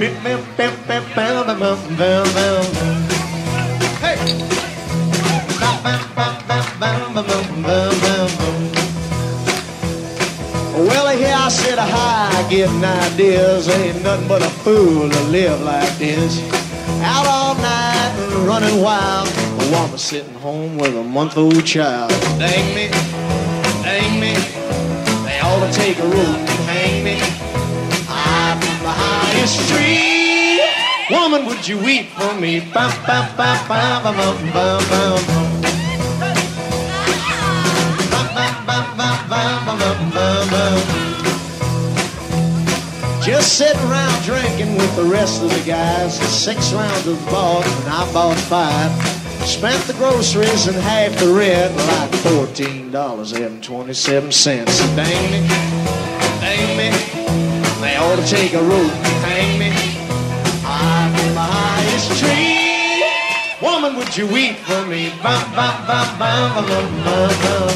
Well, here I sit high, getting ideas. Ain't nothing but a fool to live like this. Out all night and running wild. A woman sitting home with a month-old child. Dang me, dang me. They ought to take a rope and hang me high from the highest tree. Woman, would you weep for me? Bum, bum, bum, bum, bum, bum, bum, bum. Just sitting around drinking with the rest of the guys. 6 rounds of bought and I bought 5. Spent the groceries and half the rent, like $14.27. Dang me, dang me. They ought to take a rope and hang me high from the highest tree. Woman, would you weep for me? Bum, bum, bum, bum, bum, bum, bum, bum.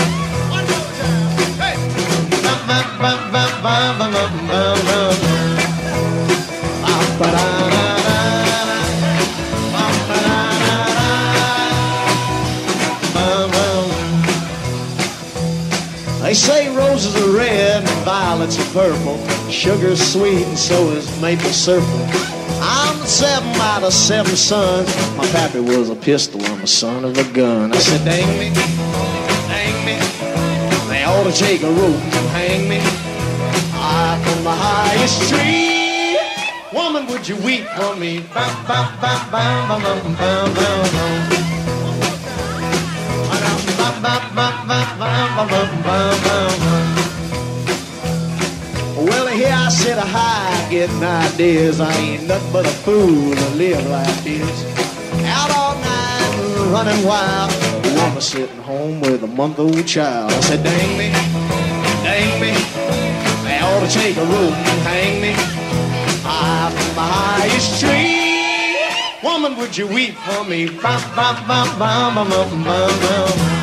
They say roses are red and violets are purple. Sugar's sweet and so is maple syrup. I'm the 7 out of 7 sons. My pappy was a pistol, I'm a son of a gun. I said, dang me, dang me. They ought to take a rope and hang me high from the highest tree. Woman, would you weep for me? Bum, bum, bum, bum, bum, bum, bum, bum. Well, here I sit high getting ideas. I ain't nothing but a fool to live like this. Out all night running wild. A woman sitting home with a month-old child. I said, dang me, dang me. They ought to take a rope and hang me high from the highest tree. Woman, would you weep for me? Bum, bum, bum, bum, bum, bum, bum.